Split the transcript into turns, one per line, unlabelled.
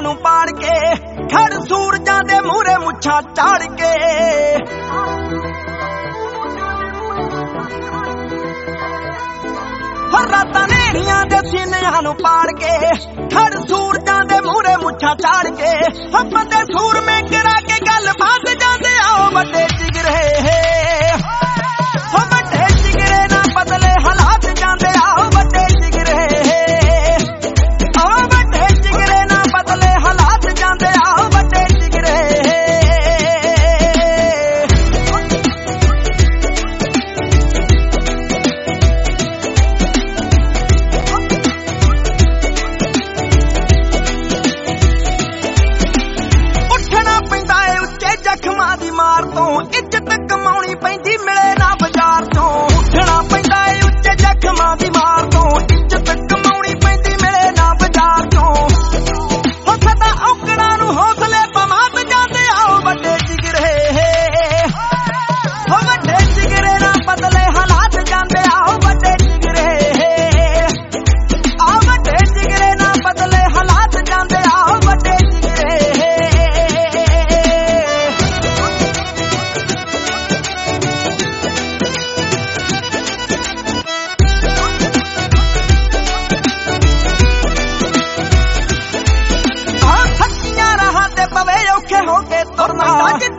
ਨੂੰ ਪਾੜ ਕੇ ਖੜ ਸੂਰਜਾਂ ਦੇ ਮੂਹਰੇ ਮੁੱਛਾਂ ਝਾੜ ਕੇ ਰਾਤਾਂ ਨੇਰੀਆਂ ਦੇ ਸੀਨਿਆਂ ਨੂੰ ਪਾੜ ਕੇ ਖੜ ਸੂਰਜਾਂ ਦੇ ਮੂਹਰੇ ਮੁੱਛਾਂ ਝਾੜ ਕੇ ਬੰਦੇ ਸੂਰਮੇ ਗਿਰਾ ਕੇ ਗੱਲ ਫਸ ਜਾਂਦੇ ਆ ਵੱਡੇ ਜਿਗਰੇ ਵੱਡੇ ਜਿਗਰੇ ਨਾ ਬਦਲੇ ਹਾਲਾਤ ਜਾਂਦੇ ਆ ਵੱਡੇ ਜਿਗਰੇ ਵੱਡੇ ਜਿਗਰੇ ਨਾ ਬਦਲੇ ਹਾਲਾਤ ਜਾਂਦੇ ਆ ਵੱਡੇ ਜਿਗਰੇ ਜ਼ਖਮਾਂ ਦੀ ਮਾਰ ਤੋਂ ਇੱਜ਼ਤ ਕਮਾਉਣੀ ਪੈਂਦੀ ਮਿਲੇ ਨਾ ਬਾਜ਼ਾਰ ਤੋਂ ਉੱਠਣਾ ਪੈਂਦਾ ਏ ਉੱਚੇ ਜ਼ਖਮਾਂ ਦੀ ਮਾਰ ਤੋਂ ਇੱਜ਼ਤ ਕਮਾਉਣੀ ਪੈਂਦੀ ਮਿਲੇ ਨਾ ਬਾਜ਼ਾਰ ਤੋਂ ਸਦਾ ਔਕੜਾਂ ਨੂੰ ਹੌਸਲੇ ਪਮਾਤ ਜਾਂਦੇ ਆ ਵੱਡੇ ਜਿਗਰੇ ਵੱਡੇ ਜਿਗਰੇ ਨਾ ਬਦਲੇ ਹਾਲਾਤ ਜਾਂਦੇ ਆ ਵੱਡੇ ਜਿਗਰੇ ਵੱਡੇ ਜਿਗਰੇ ਨਾ ਬਦਲੇ ਹਾਲਾਤ ਜਾਂਦੇ ਆ ਵੱਡੇ ਜਿਗਰੇ ਪਵੇ ਔਖੇ ਹੋ ਕੇ ਤੁਰਨਾ